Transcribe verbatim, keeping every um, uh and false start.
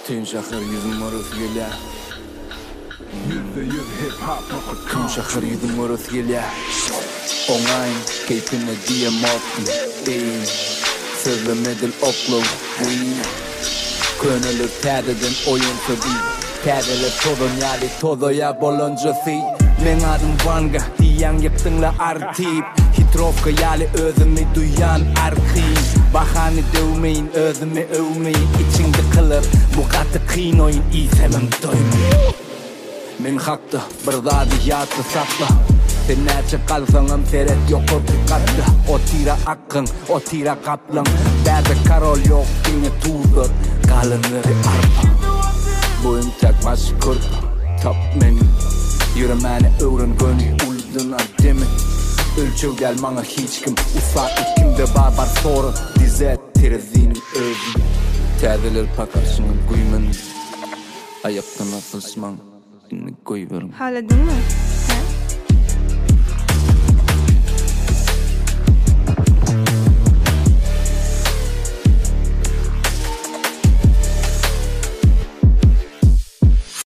Tüm şahır yüzüm orası gele Yüzde yüz hip hop. Tüm şahır yüzüm orası gele Oğayn keyfine diye mutlu Ey Sözlemedil oklu Könülür tədedin oyun tabi Tədeli todun yali todoya boloncusi Men adım Vanga diyen gittinle artip Hitrovka yali özümü duyan arkiv Bahane dövmeyin özümü övmeyin İçinde kılır bu katı kıyın oyun İzemem doymayın Men hakta bir zadi yatı sakla Sen näçe kalsaňam seret yok ortikatta O tira akın, o tira kaplan Berde karol yok, dine tuğdur Kalınları arpa Boyum tek başı kurt Top menim Yürümeni öğren gönü Uldun ademi Ölçev gel bana hiç kim Ufak ikimde barbar sorun Dize terezinim özüm Täzeler pakarsının kuymen Ayaktan atılsman Inni koy verim Hala değil mi?